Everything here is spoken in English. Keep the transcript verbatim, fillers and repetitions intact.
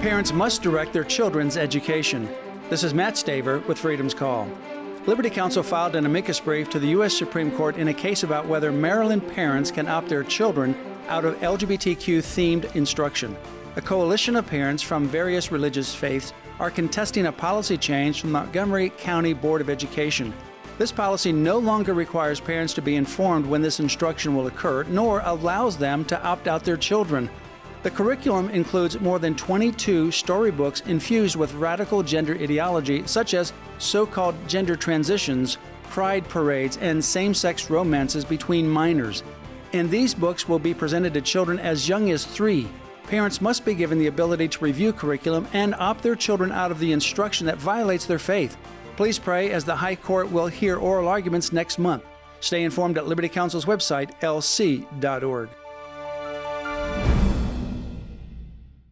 Parents must direct their children's education. This is Matt Staver with Freedom's Call. Liberty Counsel filed an amicus brief to the U S Supreme Court in a case about whether Maryland parents can opt their children out of L G B T Q-themed instruction. A coalition of parents from various religious faiths are contesting a policy change from the Montgomery County Board of Education. This policy no longer requires parents to be informed when this instruction will occur, nor allows them to opt out their children. The curriculum includes more than twenty-two storybooks infused with radical gender ideology, such as so-called gender transitions, pride parades, and same-sex romances between minors. And these books will be presented to children as young as three. Parents must be given the ability to review curriculum and opt their children out of the instruction that violates their faith. Please pray, as the High Court will hear oral arguments next month. Stay informed at Liberty Counsel's website, L C dot org.